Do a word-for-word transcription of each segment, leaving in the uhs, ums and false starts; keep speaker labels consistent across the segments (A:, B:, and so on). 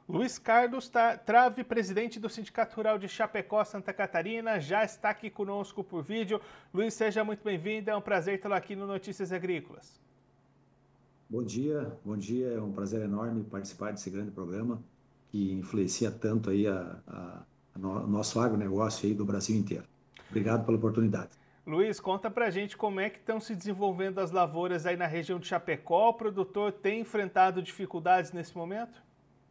A: Luiz Carlos Trave, presidente do Sindicato Rural de Chapecó, Santa Catarina, já está aqui conosco por vídeo. Luiz, seja muito bem-vindo, é um prazer tê-lo aqui no Notícias Agrícolas.
B: Bom dia, bom dia, é um prazer enorme participar desse grande programa que influencia tanto aí a, a, a no, nosso agronegócio aí do Brasil inteiro. Obrigado pela oportunidade.
A: Luiz, conta pra gente como é que estão se desenvolvendo as lavouras aí na região de Chapecó. O produtor tem enfrentado dificuldades nesse momento?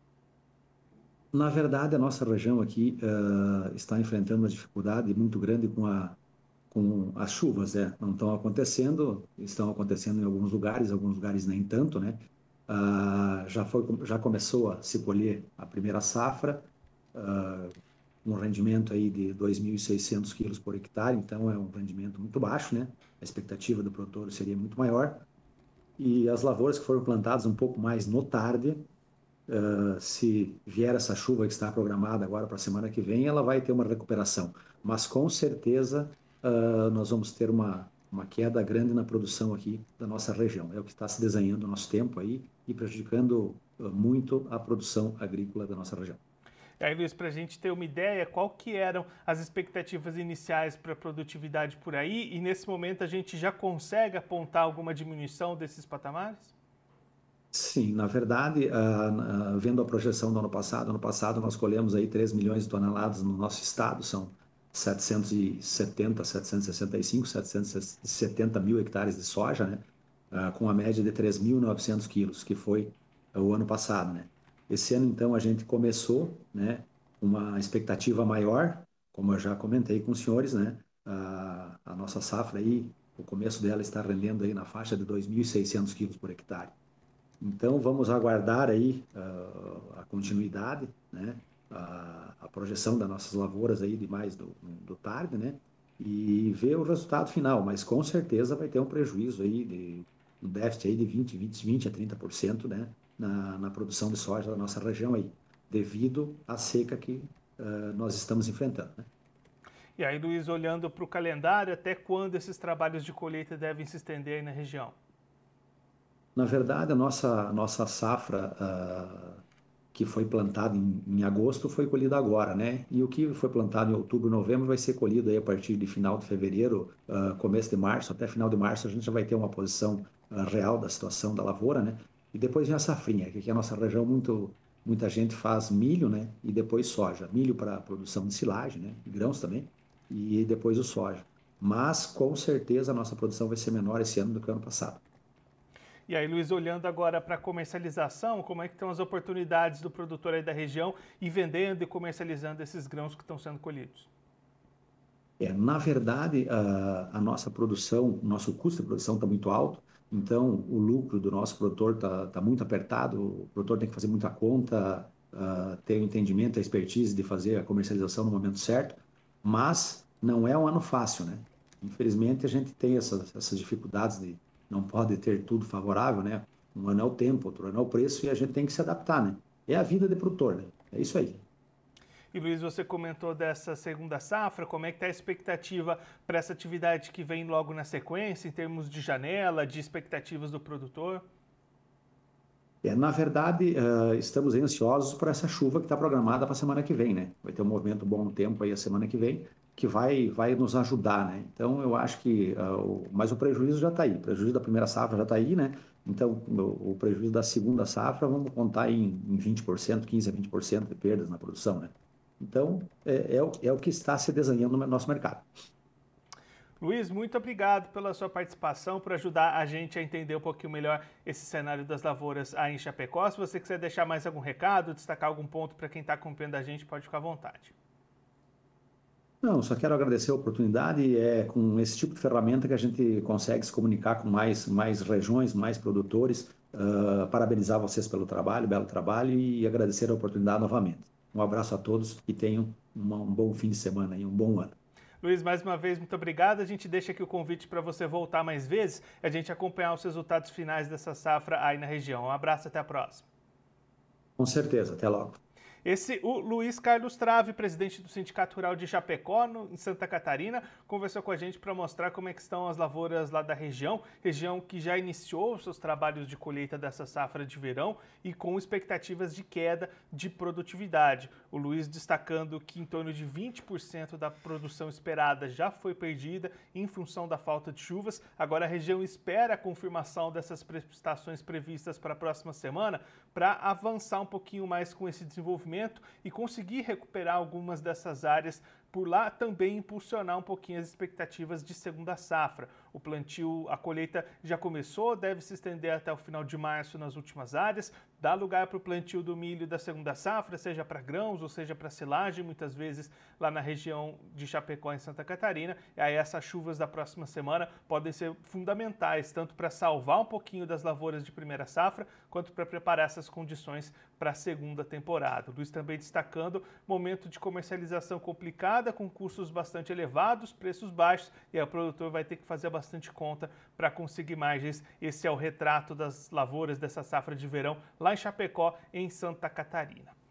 B: Na verdade, a nossa região aqui uh, está enfrentando uma dificuldade muito grande com, a, com as chuvas, né? Não estão acontecendo, estão acontecendo em alguns lugares, alguns lugares nem tanto, né? Uh, já, foi, já começou a se colher a primeira safra, uh, um rendimento aí de dois mil e seiscentos quilos por hectare, então é um rendimento muito baixo, né? A expectativa do produtor seria muito maior. E as lavouras que foram plantadas um pouco mais no tarde, uh, se vier essa chuva que está programada agora para a semana que vem, ela vai ter uma recuperação. Mas com certeza uh, nós vamos ter uma, uma queda grande na produção aqui da nossa região. É o que está se desenhando no nosso tempo aí e prejudicando uh, muito a produção agrícola da nossa região.
A: E aí, Luiz, para a gente ter uma ideia, qual que eram as expectativas iniciais para a produtividade por aí? E nesse momento a gente já consegue apontar alguma diminuição desses patamares?
B: Sim, na verdade, uh, uh, vendo a projeção do ano passado, ano passado nós colhemos aí três milhões de toneladas no nosso estado, são setecentos e setenta, setecentos e sessenta e cinco, setecentos e setenta mil hectares de soja, né? Uh, com a média de três mil e novecentos quilos, que foi uh, o ano passado, né? Esse ano, então, a gente começou, né, uma expectativa maior, como eu já comentei com os senhores, né? Uh, a nossa safra aí, o começo dela está rendendo aí na faixa de dois mil e seiscentos quilos por hectare. Então, vamos aguardar aí uh, a continuidade, né? A, a projeção das nossas lavouras aí de mais do, do tarde, né? E ver o resultado final, mas com certeza vai ter um prejuízo aí, de, um déficit aí de vinte, vinte, vinte a trinta por cento, né? Na, na produção de soja da nossa região aí, devido à seca que uh, nós estamos enfrentando, né?
A: E aí, Luiz, olhando para o calendário, até quando esses trabalhos de colheita devem se estender aí na região?
B: Na verdade, a nossa, nossa safra uh, que foi plantada em, em agosto foi colhida agora, né? E o que foi plantado em outubro, novembro vai ser colhido aí a partir de final de fevereiro, uh, começo de março, até final de março a gente já vai ter uma posição uh, real da situação da lavoura, né? E depois vem a safrinha, que aqui é a nossa região muito, muita gente faz milho, né? E depois soja. Milho para produção de silagem, né? E grãos também. E depois o soja. Mas com certeza a nossa produção vai ser menor esse ano do que o ano passado.
A: E aí, Luiz, olhando agora para a comercialização, como é que estão as oportunidades do produtor aí da região e vendendo e comercializando esses grãos que estão sendo colhidos?
B: É, na verdade, a, a nossa produção, o nosso custo de produção está muito alto, então o lucro do nosso produtor está tá muito apertado, o produtor tem que fazer muita conta, uh, ter o entendimento, a expertise de fazer a comercialização no momento certo, mas não é um ano fácil, né? Infelizmente, a gente tem essas, essas dificuldades de não pode ter tudo favorável, né? Um ano é o tempo, outro ano é o preço, e a gente tem que se adaptar, né? É a vida de produtor, né? É isso aí.
A: E Luiz, você comentou dessa segunda safra, como é que está a expectativa para essa atividade que vem logo na sequência, em termos de janela, de expectativas do produtor?
B: É, na verdade, uh, estamos ansiosos por essa chuva que está programada para a semana que vem, né? Vai ter um movimento bom tempo aí a semana que vem, que vai, vai nos ajudar, né? Então, eu acho que, uh, o, mas o prejuízo já está aí, o prejuízo da primeira safra já está aí, né? Então, o, o prejuízo da segunda safra, vamos contar em, em vinte por cento, quinze a vinte por cento de perdas na produção, né? Então, é, é, o, é o que está se desenhando no nosso mercado.
A: Luiz, muito obrigado pela sua participação, por ajudar a gente a entender um pouquinho melhor esse cenário das lavouras aí em Chapecó. Se você quiser deixar mais algum recado, destacar algum ponto para quem está acompanhando a gente, pode ficar à vontade.
B: Não, só quero agradecer a oportunidade. É com esse tipo de ferramenta que a gente consegue se comunicar com mais, mais regiões, mais produtores. Uh, parabenizar vocês pelo trabalho, belo trabalho, e agradecer a oportunidade novamente. Um abraço a todos e tenham uma, um bom fim de semana e um bom ano.
A: Luiz, mais uma vez, muito obrigado. A gente deixa aqui o convite para você voltar mais vezes e a gente acompanhar os resultados finais dessa safra aí na região. Um abraço, até a próxima.
B: Com certeza, até logo.
A: Esse, o Luiz Carlos Trave, presidente do Sindicato Rural de Chapecó, no, em Santa Catarina, conversou com a gente para mostrar como é que estão as lavouras lá da região, região que já iniciou os seus trabalhos de colheita dessa safra de verão e com expectativas de queda de produtividade. O Luiz destacando que em torno de vinte por cento da produção esperada já foi perdida em função da falta de chuvas. Agora a região espera a confirmação dessas precipitações previstas para a próxima semana para avançar um pouquinho mais com esse desenvolvimento e conseguir recuperar algumas dessas áreas, por lá também impulsionar um pouquinho as expectativas de segunda safra. O plantio, a colheita já começou, deve se estender até o final de março nas últimas áreas, dá lugar para o plantio do milho da segunda safra, seja para grãos ou seja para silagem, muitas vezes lá na região de Chapecó, em Santa Catarina. E aí essas chuvas da próxima semana podem ser fundamentais, tanto para salvar um pouquinho das lavouras de primeira safra, quanto para preparar essas condições para a segunda temporada. O Luiz também destacando momento de comercialização complicado, com custos bastante elevados, preços baixos, e aí o produtor vai ter que fazer bastante conta para conseguir margens. Esse é o retrato das lavouras dessa safra de verão lá em Chapecó, em Santa Catarina.